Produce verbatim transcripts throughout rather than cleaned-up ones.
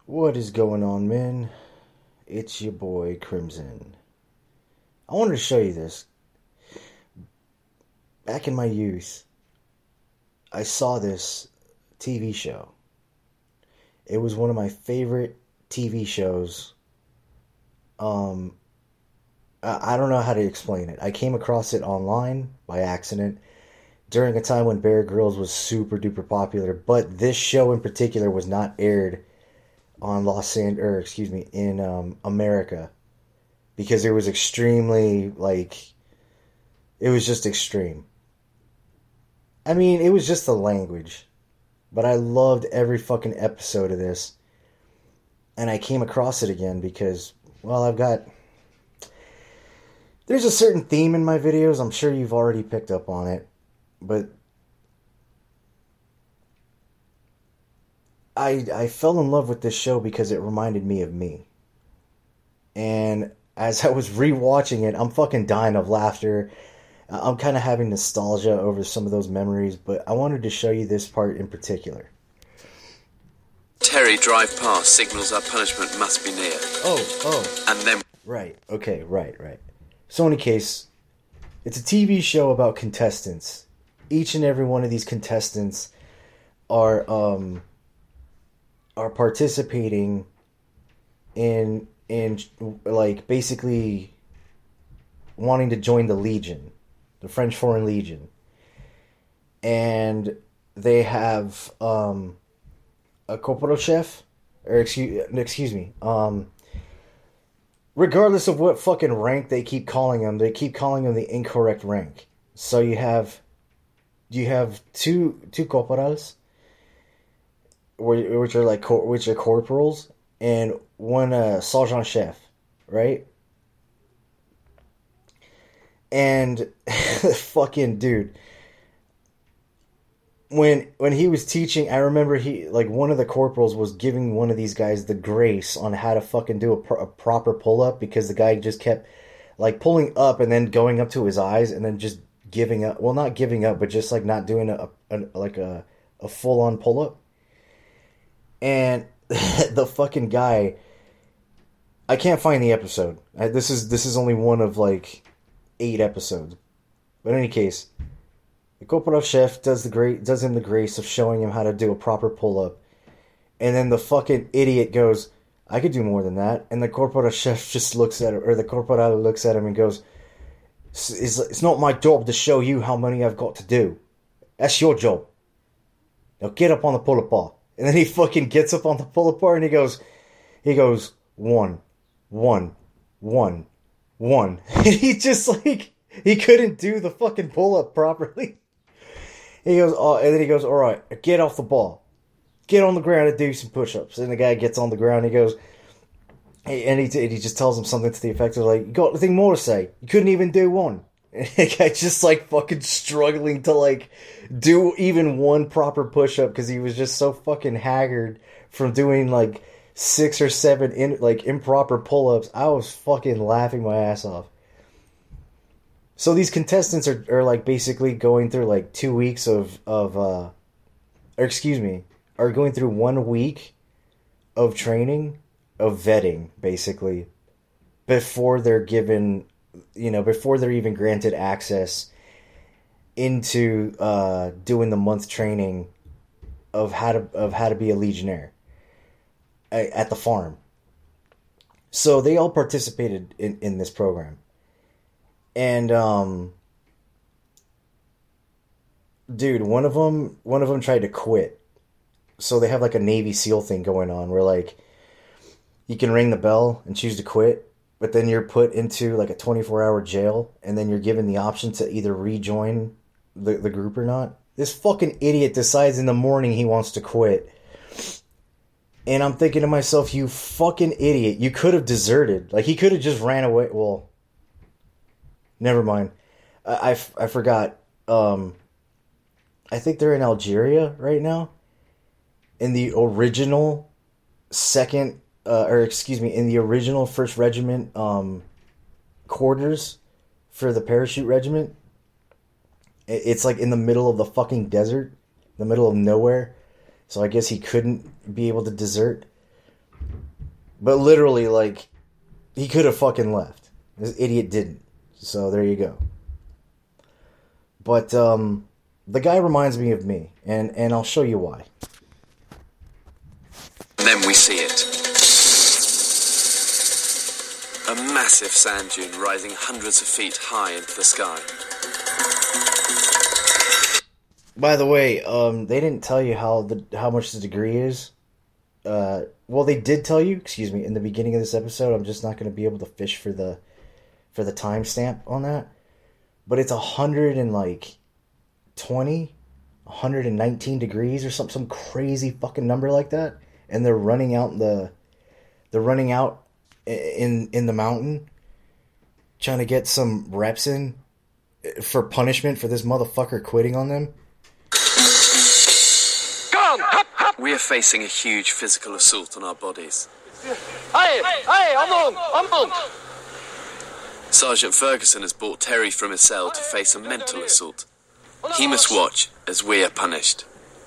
What is going on, man? It's your boy Crimson. I wanted to show you this. Back in my youth, I saw this T V show. It was one of my favorite T V shows. Um, I, I don't know how to explain it. I came across it online by accident during a time when Bear Grylls was super duper popular, but this show in particular was not aired on Los Angeles, or excuse me, in um, America, because it was extremely, like, it was just extreme. I mean, it was just the language, but I loved every fucking episode of this, and I came across it again because, well, I've got, there's a certain theme in my videos, I'm sure you've already picked up on it, but I, I fell in love with this show because it reminded me of me. And as I was rewatching it, I'm fucking dying of laughter. I'm kind of having nostalgia over some of those memories, but I wanted to show you this part in particular. Terry drive past, signals our punishment must be near. Oh, oh. And then... Right, okay, right, right. So in any case, it's a T V show about contestants. Each and every one of these contestants are, um... are participating in in like basically wanting to join the Legion, the French Foreign Legion, and they have um, a corporal chef, or excuse excuse me, um, regardless of what fucking rank they keep calling them, they keep calling them the incorrect rank. So you have you have two two corporals, which are like which are corporals, and one uh, sergeant chef, right? And fucking dude, when when he was teaching, I remember he like one of the corporals was giving one of these guys the grace on how to fucking do a, pro- a proper pull up, because the guy just kept like pulling up and then going up to his eyes and then just giving up. Well, not giving up, but just like not doing a, a like a a full on pull up. And the fucking guy, I can't find the episode. I, this is this is only one of like eight episodes. But in any case, the corporal chef does the great does him the grace of showing him how to do a proper pull up, and then the fucking idiot goes, "I could do more than that." And the corporal chef just looks at him, or the corporal looks at him and goes, "It's, it's not my job to show you how many I've got to do. That's your job. Now get up on the pull up bar." And then he fucking gets up on the pull-up bar and he goes, he goes, one, one, one, one. And he just like, he couldn't do the fucking pull-up properly. He goes, oh, and then he goes, all right, get off the bar. Get on the ground and do some push-ups. And the guy gets on the ground and he goes, and he, and he just tells him something to the effect of like, you got nothing more to say? You couldn't even do one. And the guy just like fucking struggling to like do even one proper push-up because he was just so fucking haggard from doing like six or seven in like improper pull-ups. I was fucking laughing my ass off. So these contestants are, are like basically going through like two weeks of of uh or excuse me, are going through one week of training, of vetting basically, before they're given, you know, before they're even granted access into uh, doing the month training of how to of how to be a legionnaire at the farm. So they all participated in, in this program, and um, dude, one of them one of them tried to quit. So they have like a Navy SEAL thing going on where like you can ring the bell and choose to quit. But then you're put into like a twenty-four hour jail, and then you're given the option to either rejoin the, the group or not. This fucking idiot decides in the morning he wants to quit. And I'm thinking to myself, you fucking idiot. You could have deserted. Like, he could have just ran away. Well, never mind. I, I, I forgot. Um, I think they're in Algeria right now. In the original second... Uh, or excuse me, in the original First Regiment um, quarters for the parachute regiment. It's like in the middle of the fucking desert, the middle of nowhere. So I guess he couldn't be able to desert. But literally, like, he could have fucking left. This idiot didn't. So there you go. But um, the guy reminds me of me, and, and I'll show you why. Then we see it. A massive sand dune rising hundreds of feet high into the sky. By the way, um, they didn't tell you how the how much the degree is. Uh, well, they did tell you. Excuse me. In the beginning of this episode, I'm just not going to be able to fish for the for the timestamp on that. But it's a hundred and like twenty, a hundred and nineteen degrees or some some crazy fucking number like that. And they're running out the, they're running out in in the mountain, trying to get some reps in for punishment for this motherfucker quitting on them. We are facing a huge physical assault on our bodies. Hey, hey, I'm on, I'm on. Sergeant Ferguson has brought Terry from his cell to face a mental assault. He must watch as we are punished.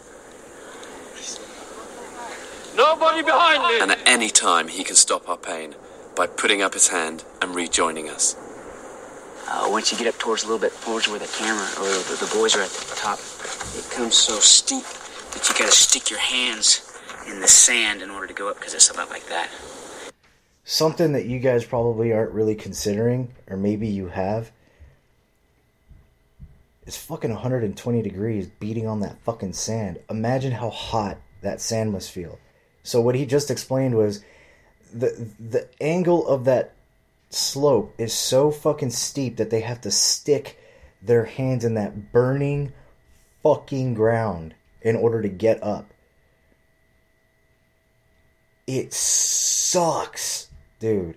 Nobody behind me. And at any time he can stop our pain by putting up his hand and rejoining us. Uh, once you get up towards a little bit towards where the camera or the, the boys are at the top, it comes so steep that you gotta stick your hands in the sand in order to go up because it's about like that. Something that you guys probably aren't really considering, or maybe you have, is fucking one hundred twenty degrees beating on that fucking sand. Imagine how hot that sand must feel. So what he just explained was the the angle of that slope is so fucking steep that they have to stick their hands in that burning fucking ground in order to get up. It sucks, dude.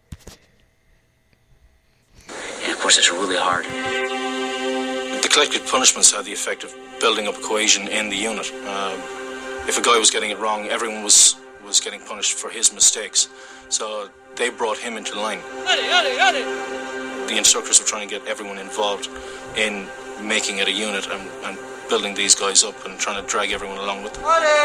And of course it's really hard. The collective punishments had the effect of building up cohesion in the unit. Um, if a guy was getting it wrong, everyone was, was getting punished for his mistakes. So they brought him into line. The instructors were trying to get everyone involved in making it a unit and, and building these guys up and trying to drag everyone along with them.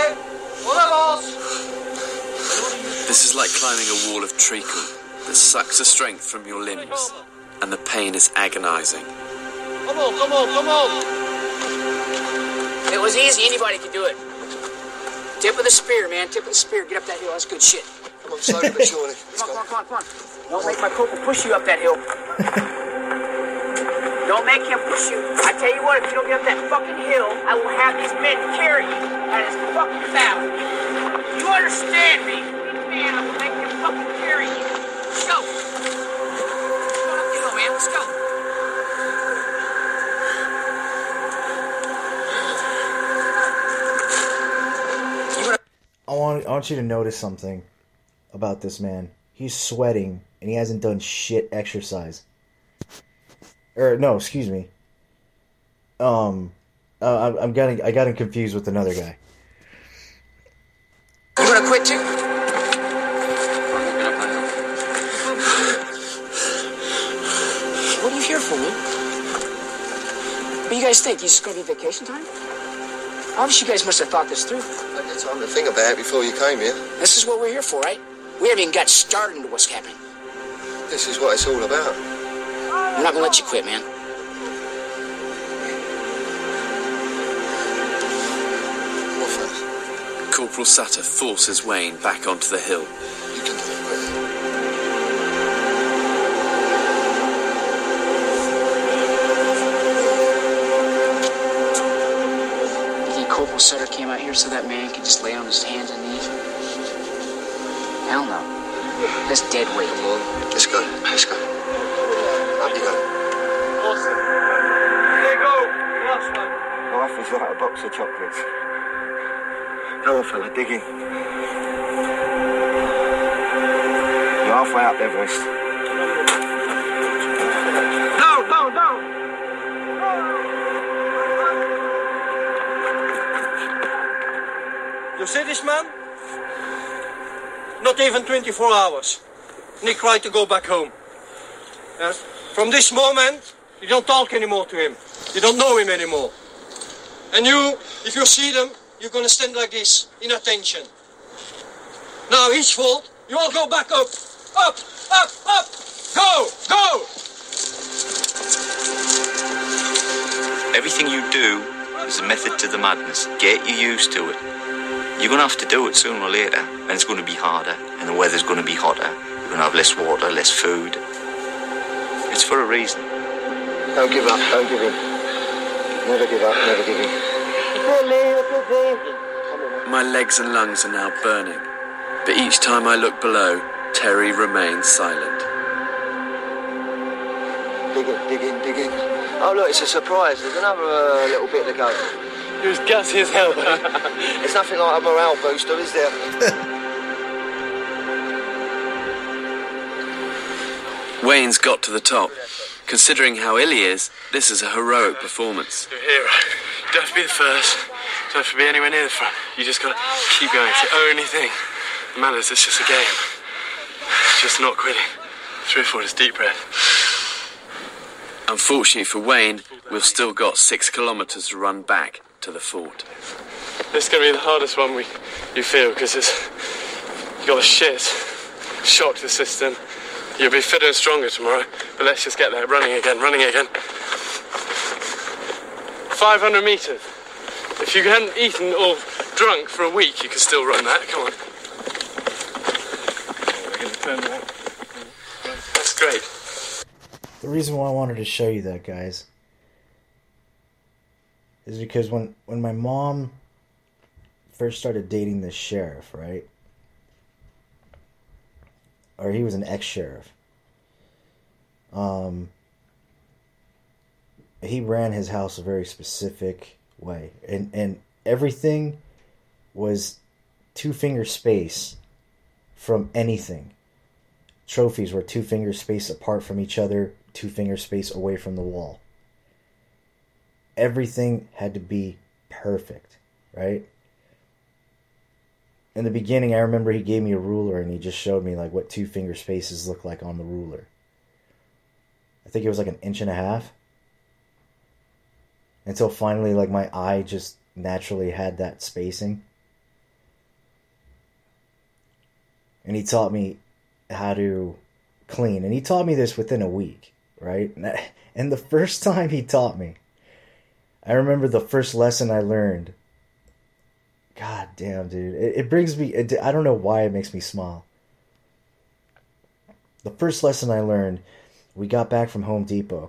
This is like climbing a wall of treacle that sucks the strength from your limbs, and the pain is agonizing. Come on, come on, come on. It was easy, anybody could do it. Tip of the spear, man, tip of the spear. Get up that hill, that's good shit. Come on, slowly but surely. Come on, come on, come on, come on. Don't make my corporal push you up that hill. Don't make him push you. I tell you what, if you don't get up that fucking hill, I will have these men carry you at his fucking bow. You understand me? Man, I will make him fucking carry you. Let's go. Let's go up the hill, man. Let's go. I want I want you to notice something about this man. He's sweating and he hasn't done shit exercise. Or no, excuse me. Um, uh, I'm, I'm getting I got him confused with another guy. You gonna quit too? What are you here for, man? What do you guys think? You just gonna be vacation time? Obviously, you guys must have thought this through. I had time to think about it before you came here. This is what we're here for, right? We haven't even got started into what's happening. This is what it's all about. I'm not gonna let you quit, man. What for? Corporal Sutter forces Wayne back onto the hill. You can do it, brother. Corporal Sutter came out here so that man could just lay on his hands and knees? Hell no. That's dead weight. Come on, let's go, let's go. Up you go. Awesome. There you go. Last one. Life is like a box of chocolates. Go on, fella, dig in. You're halfway up, Everest. Down, down, down. You see this man? Not even twenty-four hours. And he tried to go back home. Yes? From this moment, you don't talk anymore to him. You don't know him anymore. And you, if you see them, you're going to stand like this, in attention. Now, his fault, You all go back up! Up! Up! Up! Go! Go! Everything you do is a method to the madness. Get you used to it. You're going to have to do it sooner or later, and it's going to be harder, and the weather's going to be hotter. You're going to have less water, less food. It's for a reason. Don't give up, don't give in. Never give up, never give in. My legs and lungs are now burning, but each time I look below, Terry remains silent. Dig in, dig in, dig in. Oh look, it's a surprise. There's another uh, little bit to go. He was gassy as hell. It's nothing like a morale booster, is there? Wayne's got to the top. Considering how ill he is, this is a heroic performance. You're a hero. You don't have to be the first. You don't have to be anywhere near the front. You just gotta keep going. It's the only thing that matters. It's just a game. It's just not quitting. Three or four, just deep breath. Unfortunately for Wayne, we've still got six kilometres to run back to the fort. This is gonna be the hardest one we you feel because it's you got the shit, shock to the system. You'll be fitter and stronger tomorrow, but let's just get there. Running again, running again. five hundred metres. If you hadn't eaten or drunk for a week, you could still run that. Come on. We're going to turn around. That's great. The reason why I wanted to show you that, guys, is because when, when my mom first started dating this sheriff, right? Or he was an ex-sheriff. Um, he ran his house a very specific way. And, and everything was two-finger space from anything. Trophies were two-finger space apart from each other, two-finger space away from the wall. Everything had to be perfect, right? In the beginning, I remember he gave me a ruler and he just showed me like what two finger spaces look like on the ruler. I think it was like an inch and a half. Until finally, like, my eye just naturally had that spacing. And he taught me how to clean. And he taught me this within a week, right? And the first time he taught me, I remember the first lesson I learned. God damn, dude. It, it brings me... It, I don't know why it makes me smile. The first lesson I learned, we got back from Home Depot.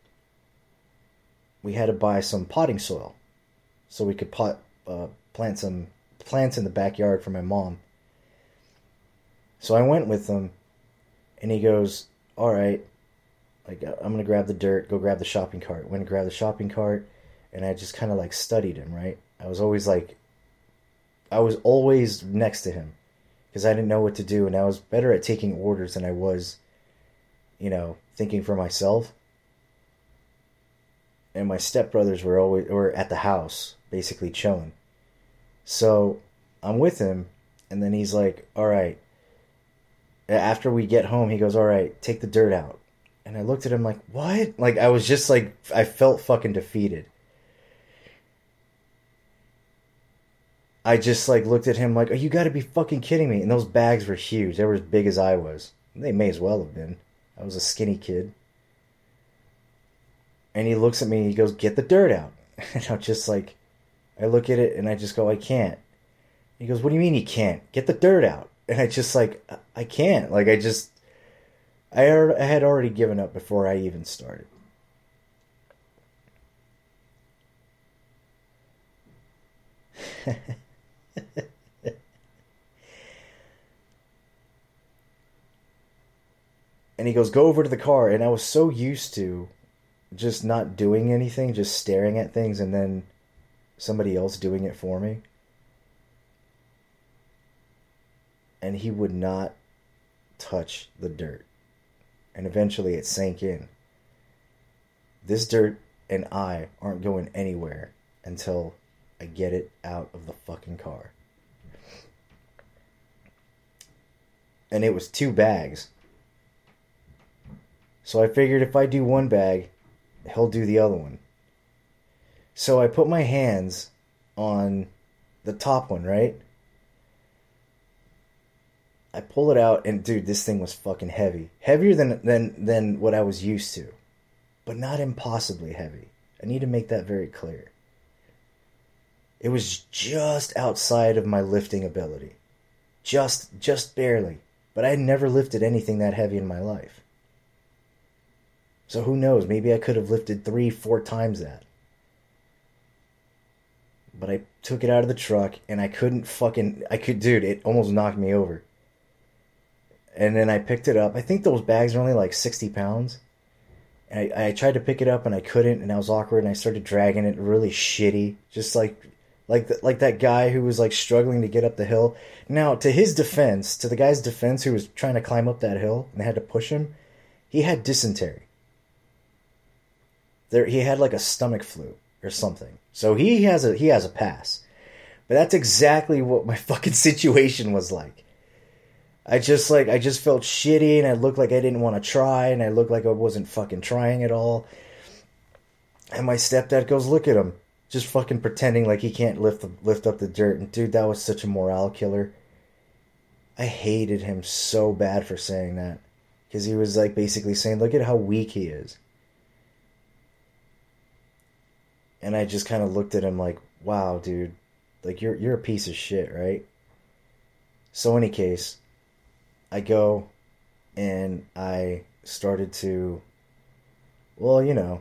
We had to buy some potting soil so we could pot, uh, plant some plants in the backyard for my mom. So I went with him, and he goes, all right, like, I'm going to grab the dirt, go grab the shopping cart. Went and grabbed the shopping cart, and I just kind of, like, studied him, right? I was always, like... I was always next to him because I didn't know what to do, and I was better at taking orders than I was, you know, thinking for myself. And my stepbrothers were always were at the house, basically chilling. So I'm with him, and then he's like, all right. After we get home, he goes, all right, take the dirt out. And I looked at him like, what? Like, I was just like, I felt fucking defeated. I just, like, looked at him like, oh, you gotta be fucking kidding me. And those bags were huge. They were as big as I was. They may as well have been. I was a skinny kid. And he looks at me and he goes, get the dirt out. And I'm just like, I look at it and I just go, I can't. He goes, what do you mean you can't? Get the dirt out. And I just like, I can't. Like, I just, I had already given up before I even started. And he goes, go over to the car. And I was so used to just not doing anything, just staring at things and then somebody else doing it for me. And he would not touch the dirt. And eventually it sank in. This dirt and I aren't going anywhere until I get it out of the fucking car. And it was two bags. So I figured if I do one bag, he'll do the other one. So I put my hands on the top one, right? I pull it out, and dude, this thing was fucking heavy. Heavier than, than, than what I was used to. But not impossibly heavy. I need to make that very clear. It was just outside of my lifting ability. Just, just barely. But I had never lifted anything that heavy in my life. So who knows, maybe I could have lifted three, four times that. But I took it out of the truck, and I couldn't fucking, I could, dude, it almost knocked me over. And then I picked it up. I think those bags are only like sixty pounds. And I, I tried to pick it up, and I couldn't, and I was awkward, and I started dragging it really shitty. Just like like the, like that guy who was like struggling to get up the hill. Now, to his defense, to the guy's defense who was trying to climb up that hill, and they had to push him, he had dysentery. There, he had like a stomach flu or something. So he has a he has a pass. But that's exactly what my fucking situation was like. I just like I just felt shitty, and I looked like I didn't want to try, and I looked like I wasn't fucking trying at all. And my stepdad goes, "Look at him, just fucking pretending like he can't lift the, lift up the dirt." And dude, that was such a morale killer. I hated him so bad for saying that, because he was like basically saying, "Look at how weak he is." And I just kind of looked at him like, "Wow, dude, like you're you're a piece of shit, right?" So any case, I go and I started to, well, you know,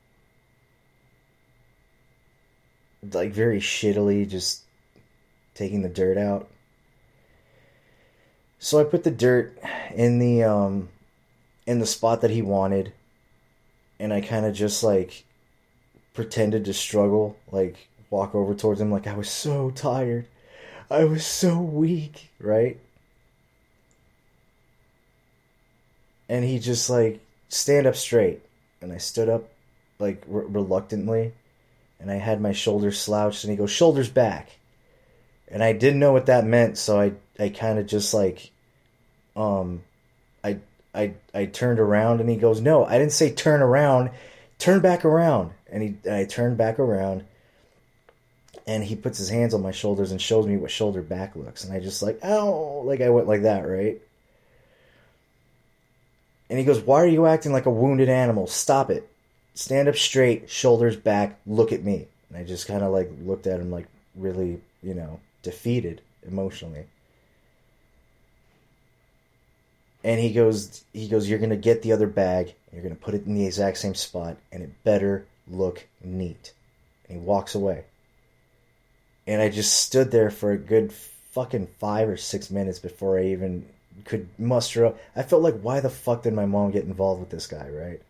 like very shittily just taking the dirt out. So I put the dirt in the um in the spot that he wanted, and I kind of just like pretended to struggle, like walk over towards him like I was so tired. I was so weak, right? And he just like, stand up straight. And I stood up like re- reluctantly, and I had my shoulders slouched, and he goes, "Shoulders back." And I didn't know what that meant, so I I kind of just like um I I I turned around, and he goes, "No, I didn't say turn around. Turn back around." And he and I turned back around, and he puts his hands on my shoulders and shows me what shoulder back looks. And I just like, ow, like I went like that, right? And he goes, "Why are you acting like a wounded animal? Stop it. Stand up straight, shoulders back, look at me." And I just kind of like looked at him like really, you know, defeated emotionally. And he goes, he goes, "You're going to get the other bag. You're going to put it in the exact same spot, and it better look neat." And he walks away. And I just stood there for a good fucking five or six minutes before I even could muster up. I felt like, why the fuck did my mom get involved with this guy, right?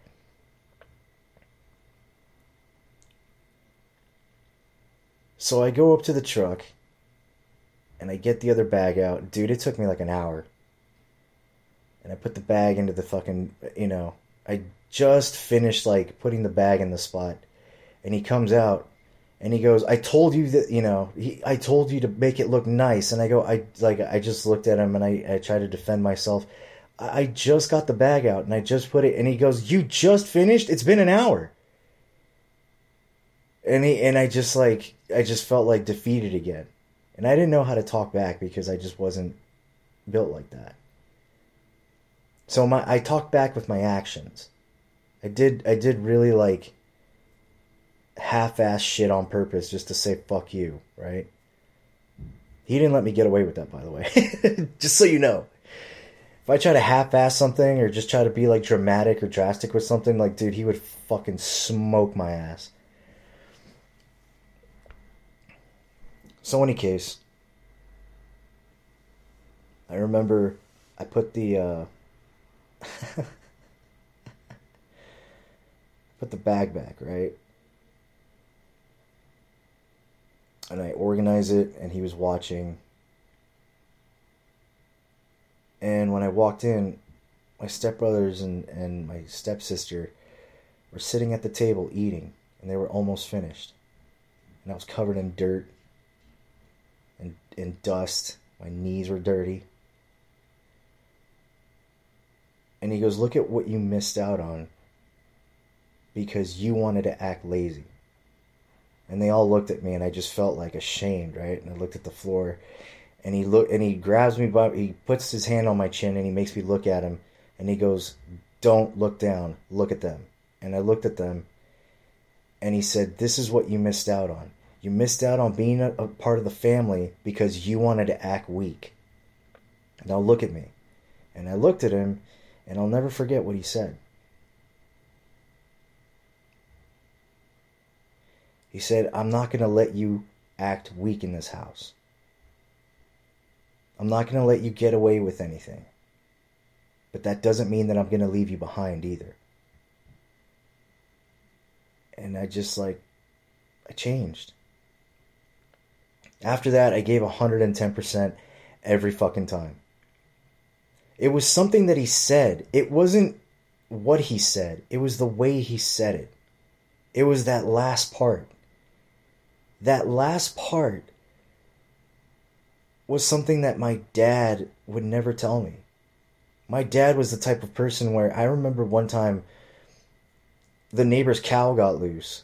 So I go up to the truck, and I get the other bag out. Dude, it took me like an hour. And I put the bag into the fucking, you know, I just finished like putting the bag in the spot. And he comes out, and he goes, "I told you that, you know, he, I told you to make it look nice." And I go, I like, I just looked at him, and I, I tried to defend myself. I, I just got the bag out, and I just put it, and he goes, "You just finished? It's been an hour." And he, and I just like, I just felt like defeated again. And I didn't know how to talk back, because I just wasn't built like that. So my, I talked back with my actions. I did, I did really like half-ass shit on purpose just to say fuck you, right? He didn't let me get away with that, by the way. Just so you know. If I try to half-ass something or just try to be like dramatic or drastic with something, like, dude, he would fucking smoke my ass. So any case, I remember I put the uh put the bag back, right? And I organize it, and he was watching. And when I walked in, my stepbrothers and, and my stepsister were sitting at the table eating, and they were almost finished. And I was covered in dirt and in dust. My knees were dirty. And he goes, "Look at what you missed out on because you wanted to act lazy." And they all looked at me, and I just felt like ashamed, right? And I looked at the floor, And he look and he grabs me by he puts his hand on my chin and he makes me look at him and he goes, "Don't look down, look at them." And I looked at them and he said, "This is what you missed out on. You missed out on being a, a part of the family because you wanted to act weak. Now look at me." And I looked at him and I'll never forget what he said. He said, "I'm not going to let you act weak in this house. I'm not going to let you get away with anything. But that doesn't mean that I'm going to leave you behind either." And I just like, I changed. After that, I gave one hundred ten percent every fucking time. It was something that he said. It wasn't what he said. It was the way he said it. It was that last part. That last part was something that my dad would never tell me. My dad was the type of person where I remember one time the neighbor's cow got loose.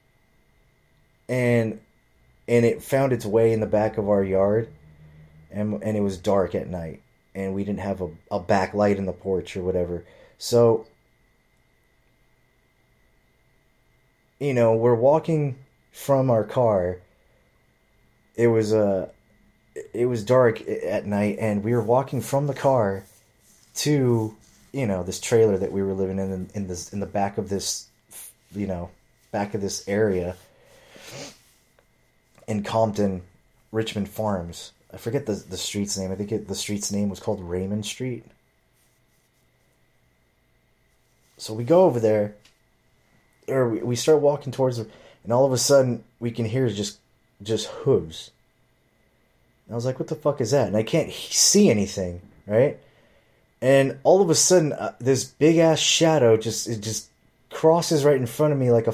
And and it found its way in the back of our yard. And and it was dark at night. And we didn't have a, a back light in the porch or whatever. So, you know, we're walking from our car. It was uh, it was dark at night, and we were walking from the car to, you know, this trailer that we were living in in this in the back of this, you know, back of this area in Compton, Richmond Farms. I forget the the street's name. I think it, the street's name was called Raymond Street. So we go over there, or we, we start walking towards it, and all of a sudden we can hear just just hooves. And I was like, "What the fuck is that?" And I can't see anything, right? And all of a sudden, uh, this big ass shadow just it just crosses right in front of me like a.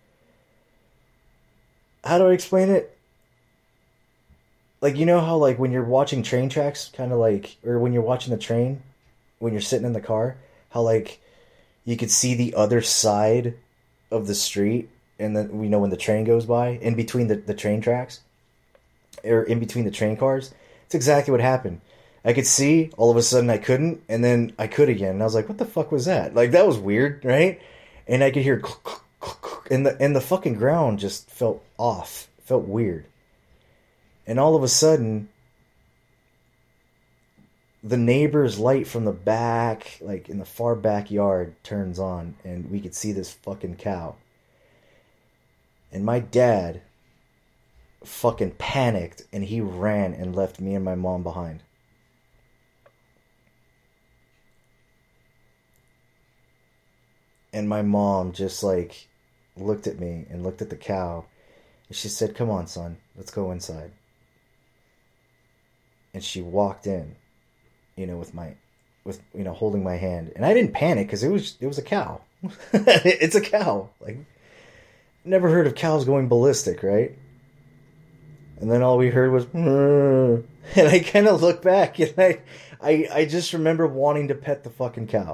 How do I explain it? Like, you know how, like, when you're watching train tracks, kind of like, or when you're watching the train, when you're sitting in the car, how, like, you could see the other side of the street, and then, you know, when the train goes by, in between the, the train tracks, or in between the train cars, it's exactly what happened. I could see, all of a sudden I couldn't, and then I could again, and I was like, what the fuck was that? Like, that was weird, right? And I could hear, and the, and the fucking ground just felt off, felt weird. And all of a sudden, the neighbor's light from the back, like in the far backyard, turns on, and we could see this fucking cow. And my dad fucking panicked, and he ran and left me and my mom behind. And my mom just like looked at me and looked at the cow, and she said, "Come on, son, let's go inside." And she walked in, you know, with my, with, you know, holding my hand. And I didn't panic because it was, it was a cow. It's a cow. Like, never heard of cows going ballistic, right? And then all we heard was, "Mmm." And I kind of looked back and I, I, I just remember wanting to pet the fucking cow.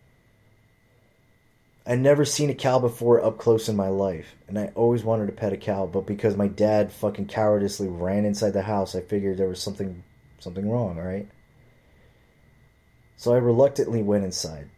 I'd never seen a cow before up close in my life. And I always wanted to pet a cow, but because my dad fucking cowardice ran inside the house, I figured there was something something wrong, right? So I reluctantly went inside.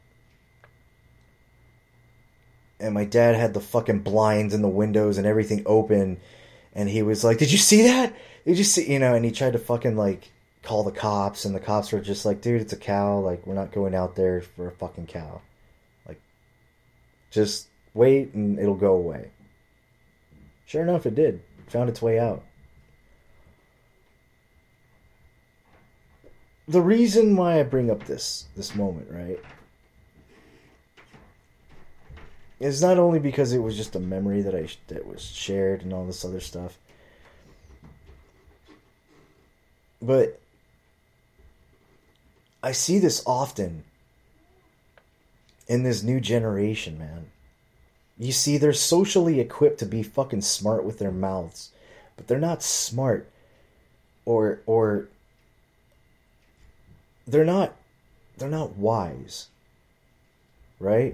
And my dad had the fucking blinds and the windows and everything open, and he was like, "Did you see that? Did you see," you know, and he tried to fucking like call the cops, and the cops were just like, "Dude, it's a cow, like we're not going out there for a fucking cow. Like, just wait and it'll go away." Sure enough, it did. It found its way out. The reason why I bring up this this moment, right, is not only because it was just a memory that I that was shared and all this other stuff, but I see this often in this new generation, man. You see, they're socially equipped to be fucking smart with their mouths, but they're not smart, or or they're not they're not wise, right?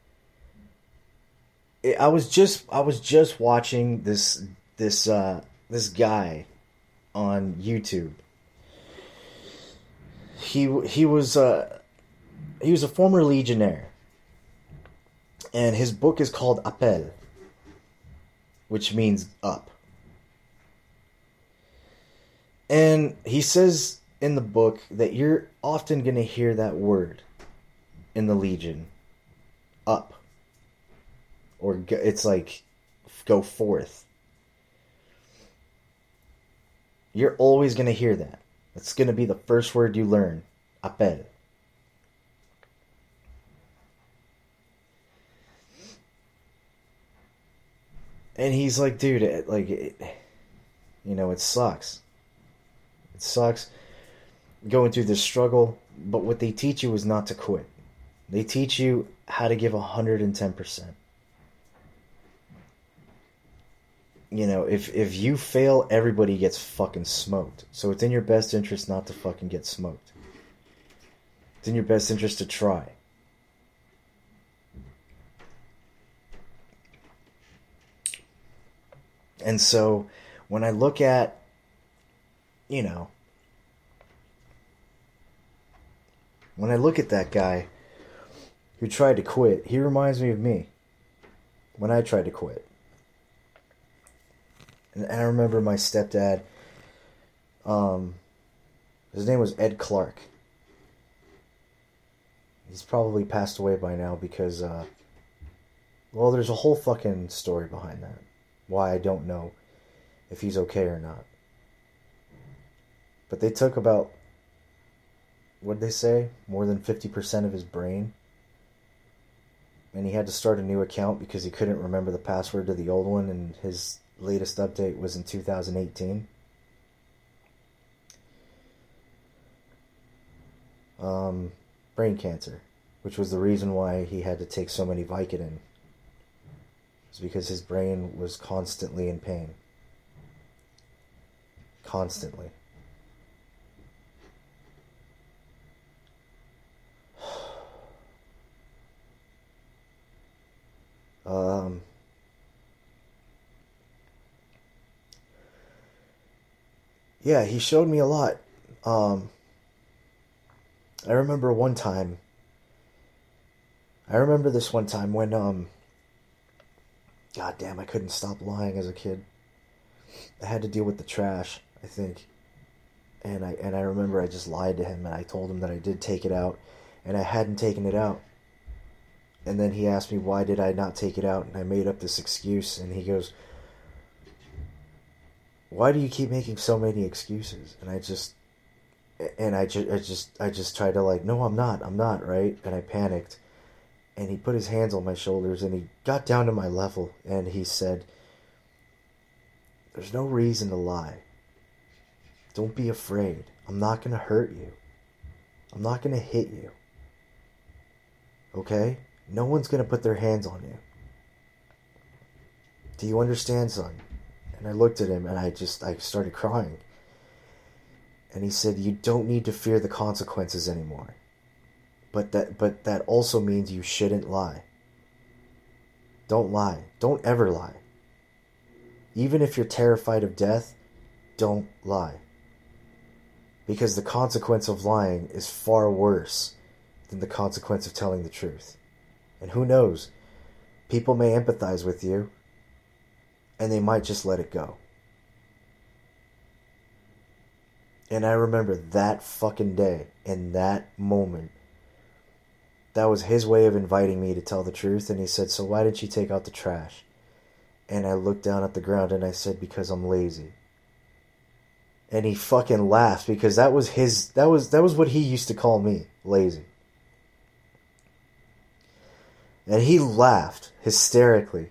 I was just I was just watching this this uh, this guy on YouTube, he he was uh, he was a former legionnaire, and his book is called Appel, which means up. And he says in the book that you're often going to hear that word in the Legion, up, or go, it's like go forth. You're always going to hear that. It's going to be the first word you learn, Appel. And he's like, dude, it, like, it, you know, it sucks. It sucks going through this struggle, but what they teach you is not to quit. They teach you how to give one hundred ten percent. You know, if, if you fail, everybody gets fucking smoked. So it's in your best interest not to fucking get smoked. It's in your best interest to try. And so, when I look at, you know, when I look at that guy who tried to quit, he reminds me of me when I tried to quit. And I remember my stepdad, um, his name was Ed Clark. He's probably passed away by now because, uh, well, there's a whole fucking story behind that. Why I don't know if he's okay or not. But they took about, what did they say? More than fifty percent of his brain. And he had to start a new account because he couldn't remember the password to the old one, and his latest update was in two thousand eighteen. Um, brain cancer, which was the reason why he had to take so many Vicodin. It's because his brain was constantly in pain. Constantly. um... Yeah, he showed me a lot. Um, I remember one time. I remember this one time when, um, God damn, I couldn't stop lying as a kid. I had to deal with the trash, I think. And I and I remember I just lied to him and I told him that I did take it out and I hadn't taken it out. And then he asked me why did I not take it out, and I made up this excuse, and he goes, why do you keep making so many excuses? And I just, and I just, I just, I just tried to like, no, I'm not, I'm not, right? And I panicked. And he put his hands on my shoulders and he got down to my level and he said, there's no reason to lie. Don't be afraid. I'm not going to hurt you. I'm not going to hit you. Okay? No one's going to put their hands on you. Do you understand, son? And I looked at him and I just, I started crying. And he said, you don't need to fear the consequences anymore. But that, but that also means you shouldn't lie. Don't lie. Don't ever lie. Even if you're terrified of death, don't lie. Because the consequence of lying is far worse than the consequence of telling the truth. And who knows? People may empathize with you, and they might just let it go. And I remember that fucking day, in that moment, that was his way of inviting me to tell the truth. And he said, so why didn't you take out the trash? And I looked down at the ground and I said, because I'm lazy. And he fucking laughed, because that was his, that was, that was what he used to call me, lazy. And he laughed hysterically.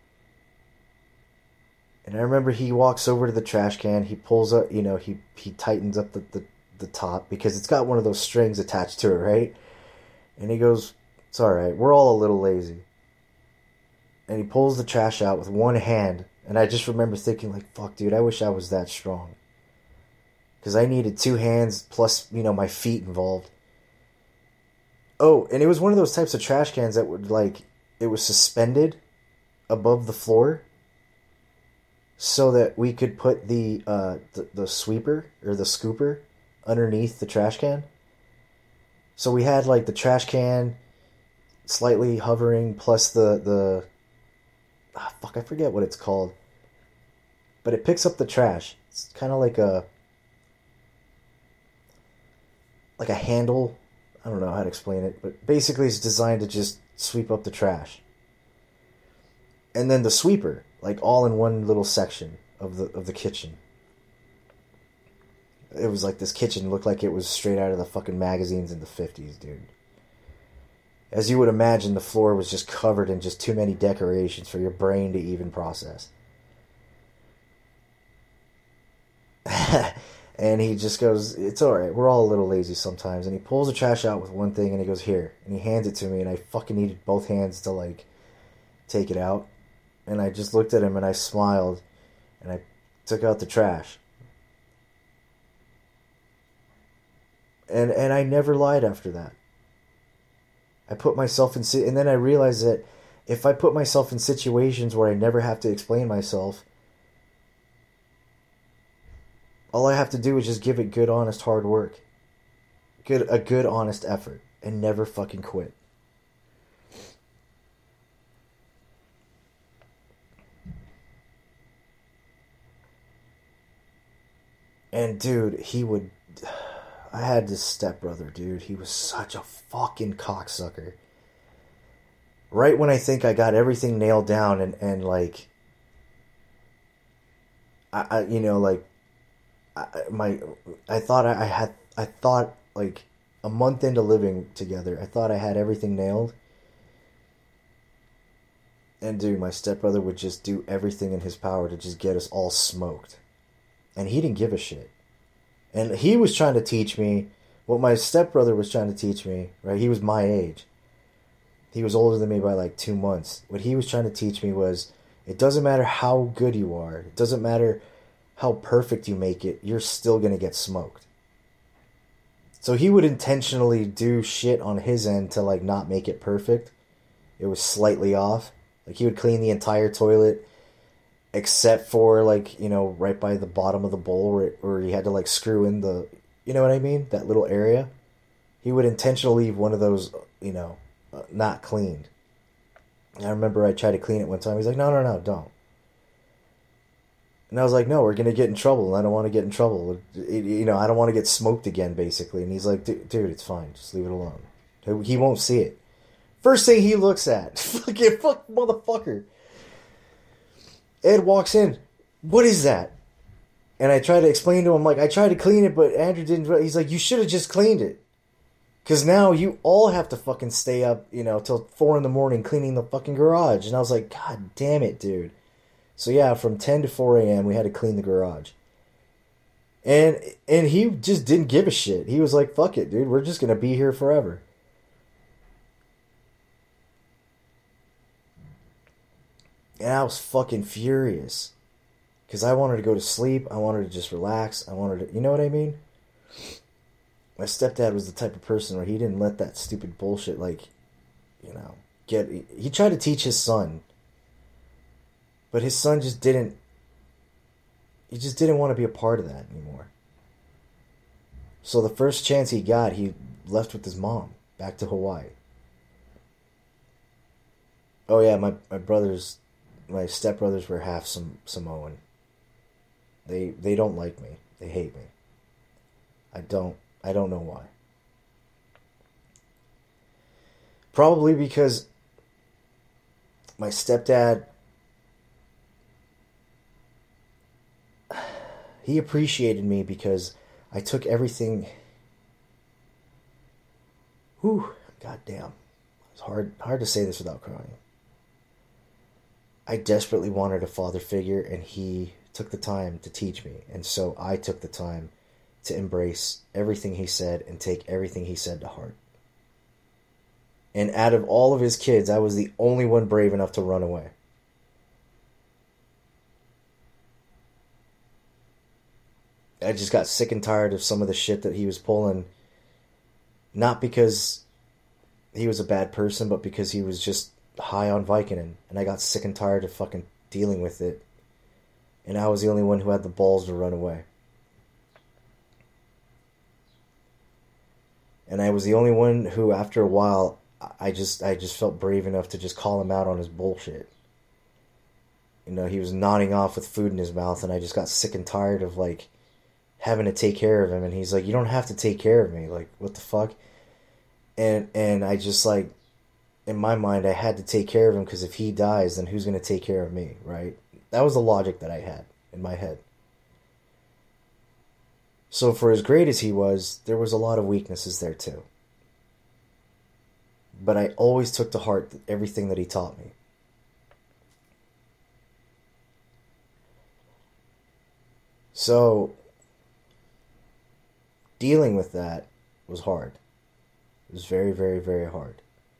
And I remember he walks over to the trash can, he pulls up, you know, he, he tightens up the, the, the top, because it's got one of those strings attached to it, right? And he goes, it's alright, we're all a little lazy. And he pulls the trash out with one hand, and I just remember thinking, like, fuck, dude, I wish I was that strong. Because I needed two hands, plus, you know, my feet involved. Oh, and it was one of those types of trash cans that would, like, it was suspended above the floor, so that we could put the, uh, the, the sweeper, or the scooper, underneath the trash can. So we had like the trash can slightly hovering, plus the the ah, fuck, I forget what it's called, but it picks up the trash. It's kind of like a like a handle. I don't know how to explain it, but basically it's designed to just sweep up the trash. And then the sweeper, like all in one little section of the of the kitchen. It was like this kitchen looked like it was straight out of the fucking magazines in the fifties, dude. As you would imagine, the floor was just covered in just too many decorations for your brain to even process. And he just goes, it's alright, we're all a little lazy sometimes. And he pulls the trash out with one thing and he goes, here. And he hands it to me and I fucking needed both hands to like take it out. And I just looked at him and I smiled and I took out the trash. And and I never lied after that. I put myself in, and then I realized that if I put myself in situations where I never have to explain myself, all I have to do is just give it good, honest, hard work. Good, a good, honest effort. And never fucking quit. And dude, he would... I had this stepbrother, dude. He was such a fucking cocksucker. Right when I think I got everything nailed down and, and like... I, I you know, like... I, my, I thought I had, I thought like a month into living together, I thought I had everything nailed. And dude, my stepbrother would just do everything in his power to just get us all smoked. And he didn't give a shit. And he was trying to teach me what my stepbrother was trying to teach me, right? He was my age. He was older than me by like two months. What he was trying to teach me was, it doesn't matter how good you are. It doesn't matter how perfect you make it, you're still going to get smoked. So he would intentionally do shit on his end to like not make it perfect. It was slightly off. Like he would clean the entire toilet except for like, you know, right by the bottom of the bowl where, it, where he had to like screw in the, you know what I mean? That little area. He would intentionally leave one of those, you know, uh, not cleaned. I remember I tried to clean it one time. He's like, no, no, no, don't. And I was like, no, we're going to get in trouble. And I don't want to get in trouble. It, you know, I don't want to get smoked again, basically. And he's like, dude, it's fine. Just leave it alone. He won't see it. First thing he looks at. Fucking fuck motherfucker. Ed walks in. What is that? And I try to explain to him, like, I tried to clean it, but Andrew didn't. He's like, you should have just cleaned it. Because now you all have to fucking stay up, you know, till four in the morning cleaning the fucking garage. And I was like, God damn it, dude. So yeah, from ten to four a.m. we had to clean the garage. And and he just didn't give a shit. He was like, fuck it, dude. We're just going to be here forever. And I was fucking furious. Because I wanted to go to sleep. I wanted to just relax. I wanted to... You know what I mean? My stepdad was the type of person where he didn't let that stupid bullshit, like, you know, get... He tried to teach his son. But his son just didn't... He just didn't want to be a part of that anymore. So the first chance he got, he left with his mom. Back to Hawaii. Oh yeah, my, my brothers... My stepbrothers were half some Samoan. They they don't like me. They hate me. I don't I don't know why. Probably because my stepdad, he appreciated me because I took everything. Whew, goddamn. It's hard hard to say this without crying. I desperately wanted a father figure, and he took the time to teach me. And so I took the time to embrace everything he said and take everything he said to heart. And out of all of his kids, I was the only one brave enough to run away. I just got sick and tired of some of the shit that he was pulling. Not because he was a bad person, but because he was just high on Vicodin, and I got sick and tired of fucking dealing with it, and I was the only one who had the balls to run away. And I was the only one who, after a while, I just I just felt brave enough to just call him out on his bullshit. You know, he was nodding off with food in his mouth, and I just got sick and tired of, like, having to take care of him. And he's like, you don't have to take care of me. Like, what the fuck? And and I just, like, in my mind, I had to take care of him, because if he dies, then who's going to take care of me, right? That was the logic that I had in my head. So for as great as he was, there was a lot of weaknesses there too. But I always took to heart everything that he taught me. So dealing with that was hard. It was very, very, very hard.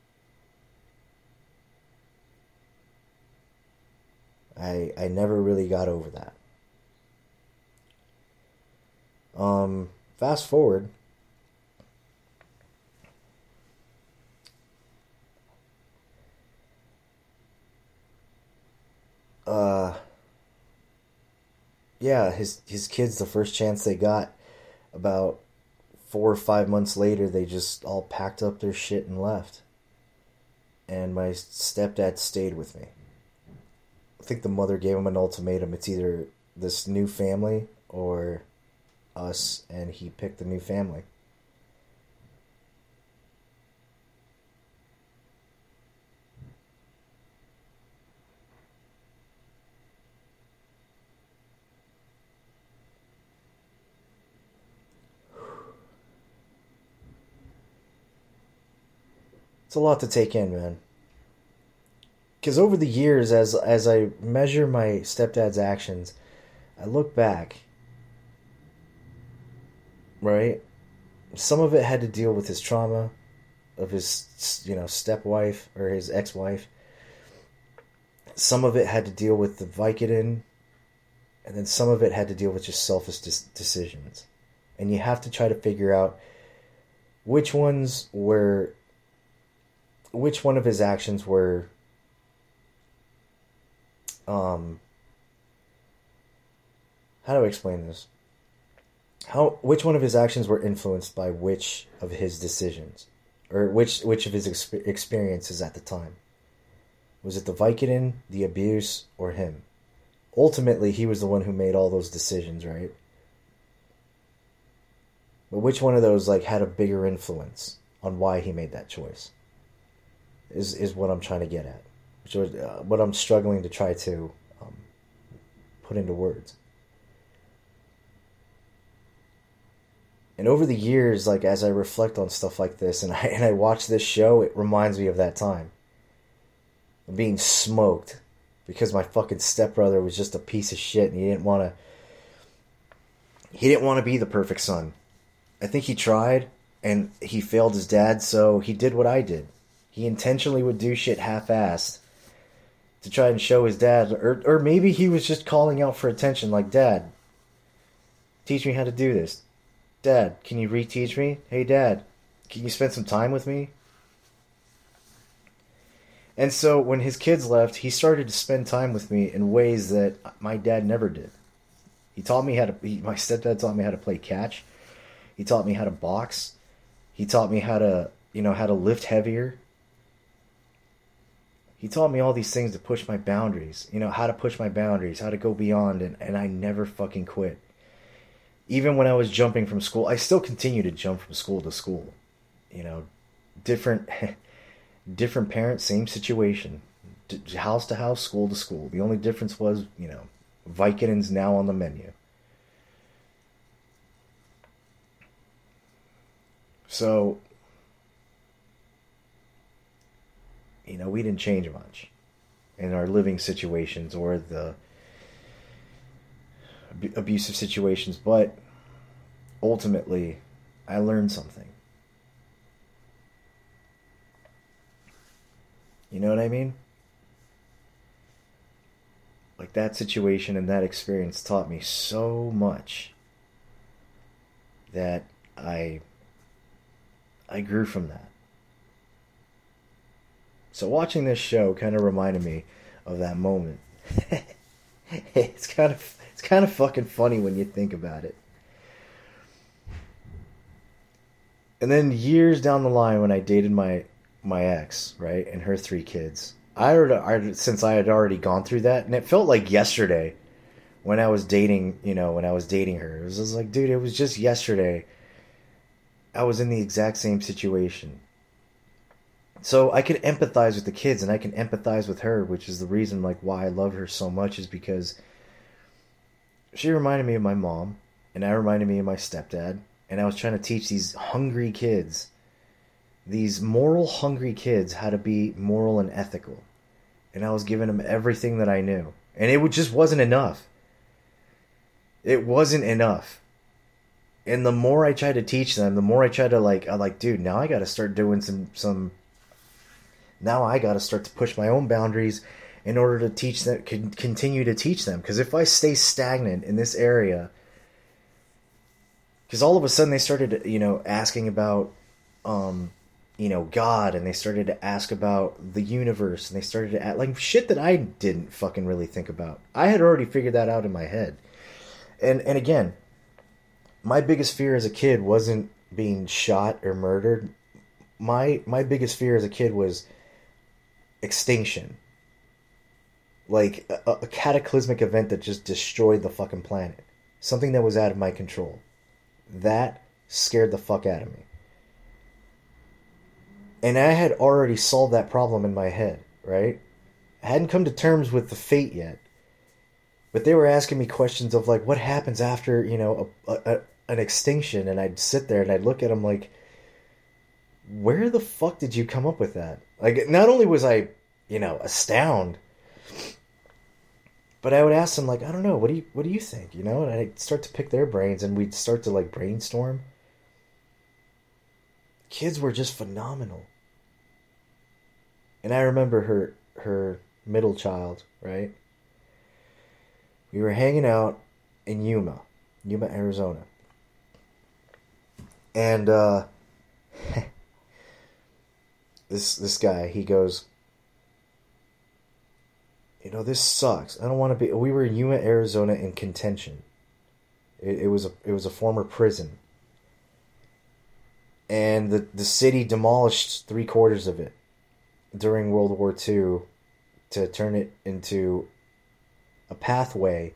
I I never really got over that. Um, fast forward. Uh, yeah, his his kids, the first chance they got, about four or five months later, they just all packed up their shit and left. And my stepdad stayed with me. I think the mother gave him an ultimatum. It's either this new family or us, and he picked the new family. It's a lot to take in, man. Because over the years, as as I measure my stepdad's actions, I look back, right? Some of it had to deal with his trauma of his, you know, stepwife or his ex-wife. Some of it had to deal with the Vicodin, and then some of it had to deal with just selfish des- decisions. And you have to try to figure out which ones were, which one of his actions were, um, how do I explain this? How, which one of his actions were influenced by which of his decisions? Or which, which of his exp- experiences at the time? Was it the Vicodin, the abuse, or him? Ultimately, he was the one who made all those decisions, right? But which one of those, like, had a bigger influence on why he made that choice? Is is what I'm trying to get at. Which was uh, what I'm struggling to try to um, put into words. And over the years, like, as I reflect on stuff like this, and I and I watch this show, it reminds me of that time. Of being smoked because my fucking stepbrother was just a piece of shit, and he didn't want to. He didn't want to be the perfect son. I think he tried, and he failed his dad, so he did what I did. He intentionally would do shit half-assed to try and show his dad, or or maybe he was just calling out for attention, like, Dad, teach me how to do this. Dad, can you reteach me? Hey, Dad, can you spend some time with me? And so when his kids left, he started to spend time with me in ways that my dad never did. He taught me how to, he, my stepdad taught me how to play catch. He taught me how to box. He taught me how to, you know, how to lift heavier. He taught me all these things to push my boundaries, you know, how to push my boundaries, how to go beyond, and, and I never fucking quit. Even when I was jumping from school, I still continue to jump from school to school. You know, different different parents, same situation. D- house to house, school to school. The only difference was, you know, Vicodin's now on the menu. So, you know, we didn't change much in our living situations or the abusive situations, but ultimately, I learned something. You know what I mean? Like, that situation and that experience taught me so much that I I grew from that. So watching this show kind of reminded me of that moment. It's kind of it's kind of fucking funny when you think about it. And then years down the line, when I dated my my ex, right, and her three kids, I already, since I had already gone through that, and it felt like yesterday when I was dating, you know, when I was dating her. It was just like, dude, it was just yesterday. I was in the exact same situation. So I could empathize with the kids, and I can empathize with her, which is the reason like why I love her so much, is because she reminded me of my mom, and I reminded me of my stepdad, and I was trying to teach these hungry kids, these moral hungry kids, how to be moral and ethical. And I was giving them everything that I knew. And it just wasn't enough. It wasn't enough. And the more I tried to teach them, the more I tried to like, I'm like, dude, now I got to start doing some, some, now I got to start to push my own boundaries in order to teach them, continue to teach them. Because if I stay stagnant in this area, because all of a sudden they started, you know, asking about, um, you know, God, and they started to ask about the universe, and they started to ask, like, shit that I didn't fucking really think about. I had already figured that out in my head. And and again, my biggest fear as a kid wasn't being shot or murdered. My my biggest fear as a kid was extinction. Like a, a cataclysmic event that just destroyed the fucking planet. Something that was out of my control. That scared the fuck out of me. And I had already solved that problem in my head, right? I hadn't come to terms with the fate yet. But they were asking me questions of like, what happens after, you know, a, a, an extinction? And I'd sit there and I'd look at them like, where the fuck did you come up with that? Like, not only was I, you know, astounded, but I would ask them like, I don't know, what do you, what do you think? You know, and I'd start to pick their brains, and we'd start to like brainstorm. Kids were just phenomenal. And I remember her, her middle child, right? We were hanging out in Yuma, Yuma, Arizona. And, uh, this, this guy, he goes, you know, this sucks. I don't want to be, we were in Yuma, Arizona in contention. It, it was a, it was a former prison. And the, the city demolished three quarters of it during World War Two to turn it into a pathway,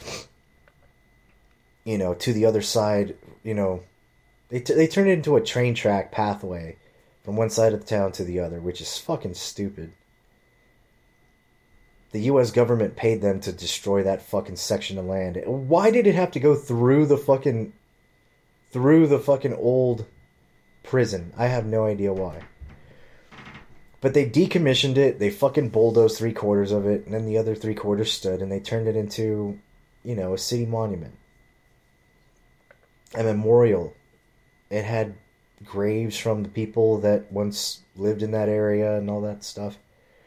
you know, to the other side. You know, they t- they turned it into a train track pathway from one side of the town to the other, which is fucking stupid. The U S government paid them to destroy that fucking section of land. Why did it have to go through the fucking through the fucking old prison? I have no idea why. But they decommissioned it, they fucking bulldozed three quarters of it, and then the other three quarters stood, and they turned it into, you know, a city monument. A memorial. It had graves from the people that once lived in that area and all that stuff.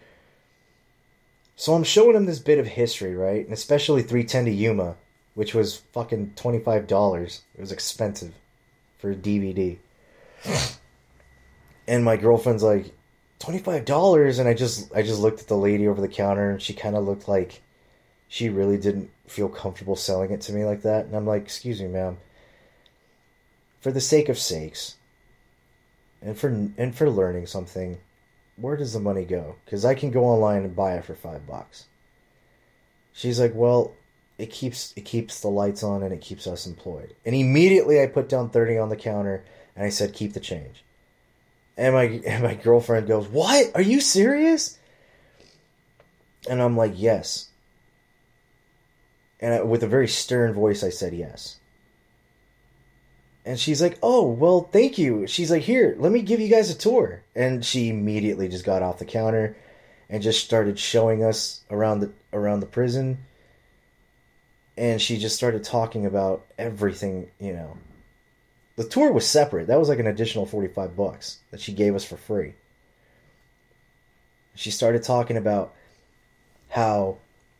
So I'm showing them this bit of history, right? And especially three ten to Yuma, which was fucking twenty-five dollars. It was expensive for a D V D. And my girlfriend's like, twenty-five dollars? And I just I just looked at the lady over the counter, and she kind of looked like she really didn't feel comfortable selling it to me like that. And I'm like, excuse me, ma'am. For the sake of sakes, and for and for learning something, where does the money go? Because I can go online and buy it for five bucks. She's like, well, it keeps it keeps the lights on and it keeps us employed. And immediately I put down thirty on the counter, and I said, keep the change. And my and my girlfriend goes, what? Are you serious? And I'm like, yes. And I, with a very stern voice, I said yes. And she's like, oh, well, thank you. She's like, here, let me give you guys a tour. And she immediately just got off the counter and just started showing us around the around the prison. And she just started talking about everything, you know. The tour was separate. That was like an additional forty-five bucks that she gave us for free. She started talking about how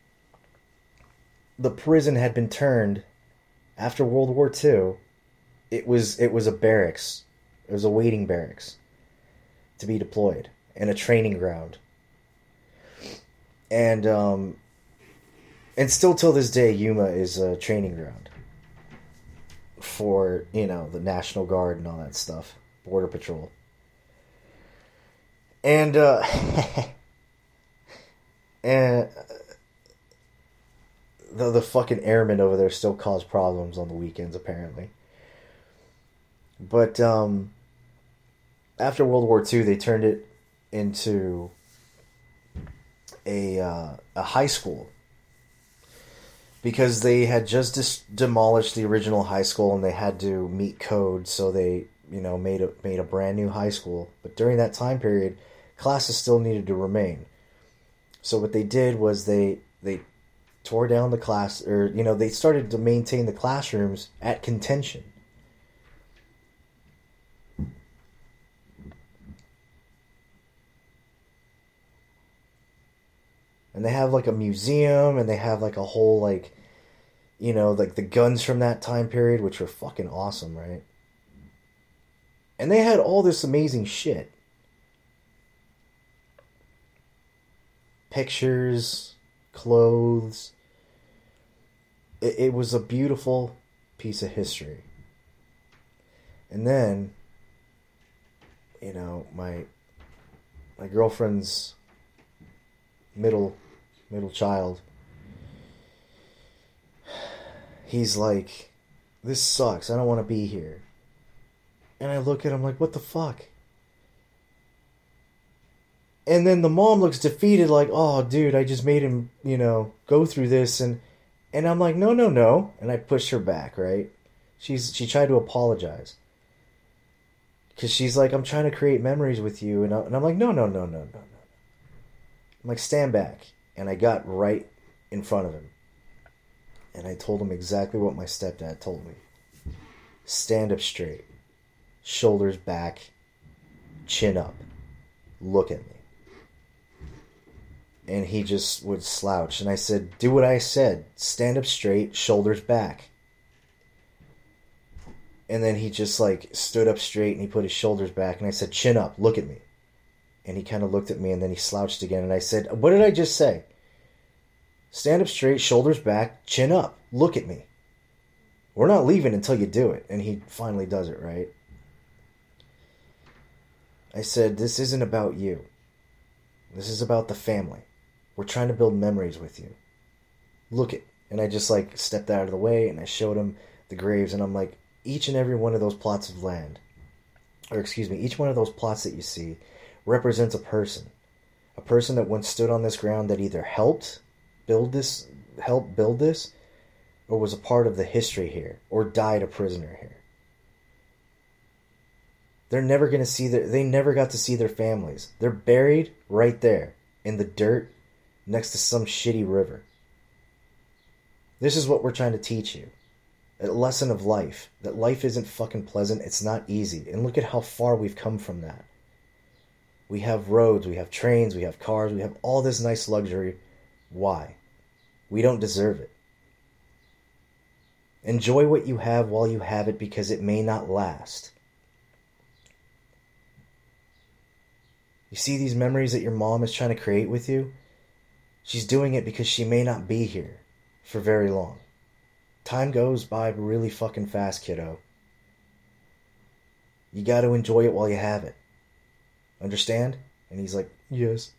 the prison had been turned after World War Two. It was it was a barracks. It was a waiting barracks to be deployed and a training ground. And um, and still till this day, Yuma is a training ground for, you know, the National Guard and all that stuff. Border Patrol. And, uh, and the, the fucking airmen over there still cause problems on the weekends, apparently. But, um, after World War Two, they turned it into a, uh, a high school. Because they had just dis- demolished the original high school and they had to meet code, so they, you know, made a made a brand new high school. But during that time period, classes still needed to remain. So what they did was they they tore down the class, or you know, they started to maintain the classrooms at contention. And they have like a museum, and they have like a whole like, you know, like the guns from that time period, which were fucking awesome, right? And they had all this amazing shit. Pictures, clothes. It, it was a beautiful piece of history. And then, you know, my my girlfriend's middle middle child, he's like, this sucks, I don't want to be here. And I look at him like, what the fuck? And then the mom looks defeated like, oh dude, I just made him, you know, go through this. And and I'm like, no, no, no. And I pushed her back, right? She's She tried to apologize. Because she's like, I'm trying to create memories with you. And, I, and I'm like, no, no, no, no, no, no. I'm like, stand back. And I got right in front of him. And I told him exactly what my stepdad told me. Stand up straight. Shoulders back. Chin up. Look at me. And he just would slouch. And I said, do what I said. Stand up straight. Shoulders back. And then he just like stood up straight and he put his shoulders back. And I said, chin up. Look at me. And he kind of looked at me and then he slouched again. And I said, what did I just say? Stand up straight, shoulders back, chin up. Look at me. We're not leaving until you do it. And he finally does it, right? I said, this isn't about you. This is about the family. We're trying to build memories with you. Look at. And I just like stepped out of the way and I showed him the graves. And I'm like, each and every one of those plots of land, or excuse me, each one of those plots that you see represents a person. A person that once stood on this ground that either helped build this, helped build this, or was a part of the history here, or died a prisoner here. They're never going to see their, they never got to see their families. They're buried right there, in the dirt, next to some shitty river. This is what we're trying to teach you. A lesson of life. That life isn't fucking pleasant, it's not easy. And look at how far we've come from that. We have roads, we have trains, we have cars, we have all this nice luxury. Why? We don't deserve it. Enjoy what you have while you have it because it may not last. You see these memories that your mom is trying to create with you? She's doing it because she may not be here for very long. Time goes by really fucking fast, kiddo. You got to enjoy it while you have it. Understand? And he's like, yes.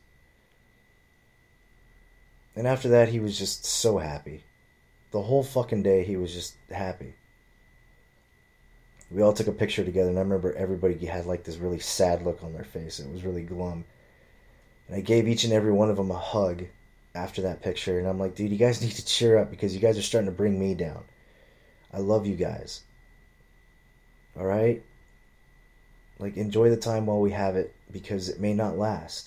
And after that, he was just so happy. The whole fucking day, he was just happy. We all took a picture together, and I remember everybody had like this really sad look on their face. It was really glum. And I gave each and every one of them a hug after that picture. And I'm like, dude, you guys need to cheer up because you guys are starting to bring me down. I love you guys. Alright? Like, enjoy the time while we have it because it may not last.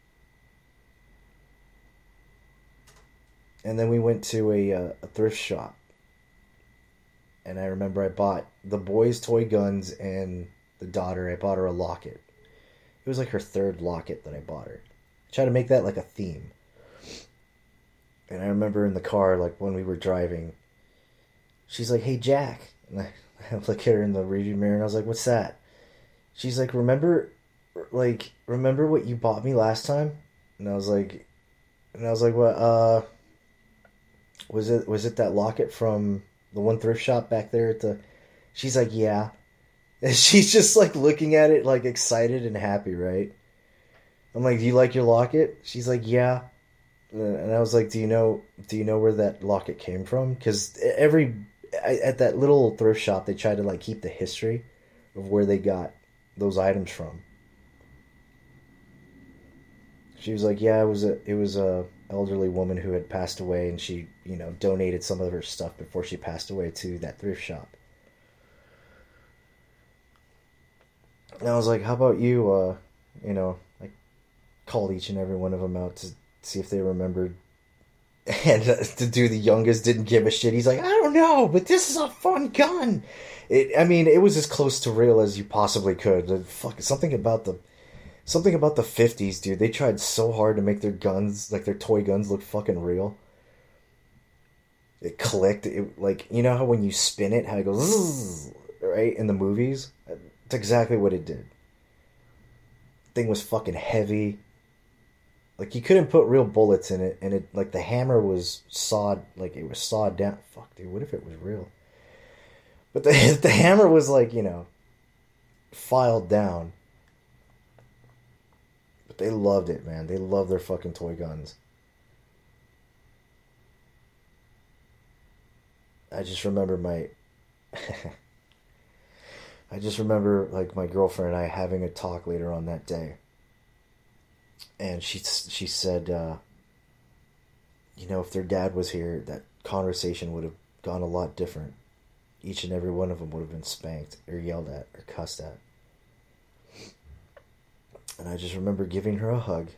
And then we went to a, uh, a thrift shop. And I remember I bought the boys' toy guns and the daughter, I bought her a locket. It was like her third locket that I bought her. I tried to make that like a theme. And I remember in the car, like when we were driving, she's like, hey, Jack. And I, I look at her in the rearview mirror and I was like, what's that? She's like, remember, like, remember what you bought me last time? And I was like, and I was like, what, uh, was it, was it that locket from the one thrift shop back there at the, she's like, yeah. And she's just like looking at it like excited and happy, right? I'm like, do you like your locket? She's like, yeah. And I was like, do you know, do you know where that locket came from? Because every, at that little thrift shop, they tried to like keep the history of where they got those items from. She was like, yeah, it was a, it was a elderly woman who had passed away, and she, you know, donated some of her stuff before she passed away to that thrift shop. And I was like, how about you, uh, you know, like, call each and every one of them out to see if they remembered. And uh, the dude, the youngest, didn't give a shit. He's like, I don't know, but this is a fun gun. It, I mean, it was as close to real as you possibly could. The, fuck, something about the, something about the fifties, dude. They tried so hard to make their guns, like their toy guns, look fucking real. It clicked. It, like, you know how when you spin it, how it goes, zzz, right, in the movies? That's exactly what it did. Thing was fucking heavy. Like, you couldn't put real bullets in it, and it, like, the hammer was sawed, like, it was sawed down. Fuck, dude, what if it was real? But the, the hammer was, like, you know, filed down. But they loved it, man. They loved their fucking toy guns. I just remember my... I just remember, like, my girlfriend and I having a talk later on that day. And she she said, uh, you know, if their dad was here, that conversation would have gone a lot different. Each and every one of them would have been spanked or yelled at or cussed at. And I just remember giving her a hug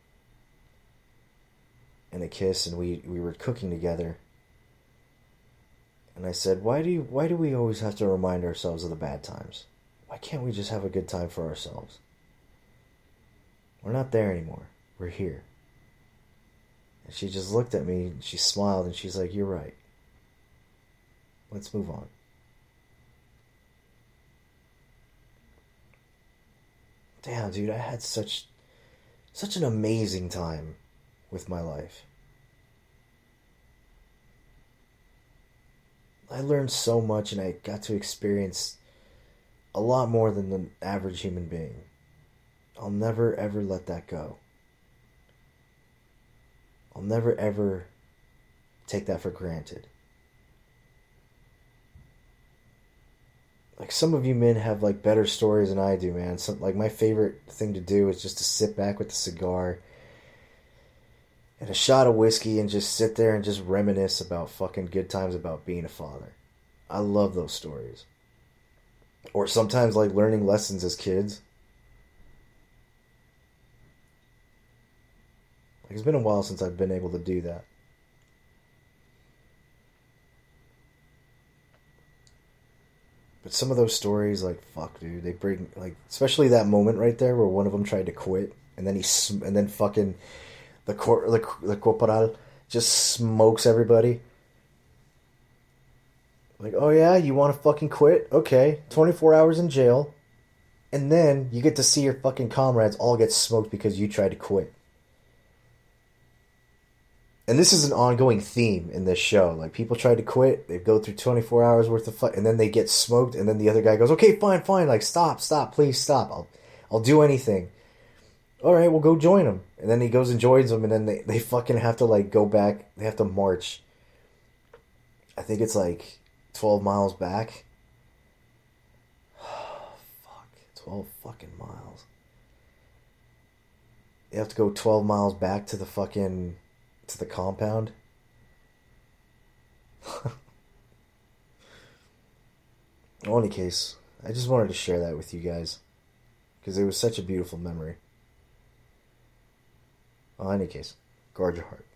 and a kiss, and we, we were cooking together. And I said, why do you, why do we always have to remind ourselves of the bad times? Why can't we just have a good time for ourselves? We're not there anymore. We're here. And she just looked at me, and she smiled, and she's like, you're right. Let's move on. Damn, dude, I had such, such an amazing time with my life. I learned so much, and I got to experience a lot more than the average human being. I'll never, ever let that go. I'll never, ever take that for granted. Like, some of you men have, like, better stories than I do, man. Some, like, my favorite thing to do is just to sit back with a cigar and a shot of whiskey and just sit there and just reminisce about fucking good times about being a father. I love those stories. Or sometimes, like, learning lessons as kids. Like, it's been a while since I've been able to do that. But some of those stories, like, fuck, dude, they bring, like, especially that moment right there where one of them tried to quit, and then he, sm- and then fucking, the cor- the, the corporal just smokes everybody. Like, oh yeah, you want to fucking quit? Okay, twenty-four hours in jail, and then you get to see your fucking comrades all get smoked because you tried to quit. And this is an ongoing theme in this show. Like, people try to quit, they go through twenty-four hours worth of fight, and then they get smoked, and then the other guy goes, okay, fine, fine, like, stop, stop, please stop, I'll, I'll do anything. Alright, well, go join him. And then he goes and joins them, and then they, they fucking have to, like, go back, they have to march. I think it's, like, twelve miles back. Fuck, twelve fucking miles. They have to go twelve miles back to the fucking... to the compound. In any case, I just wanted to share that with you guys because it was such a beautiful memory. In any case, guard your heart.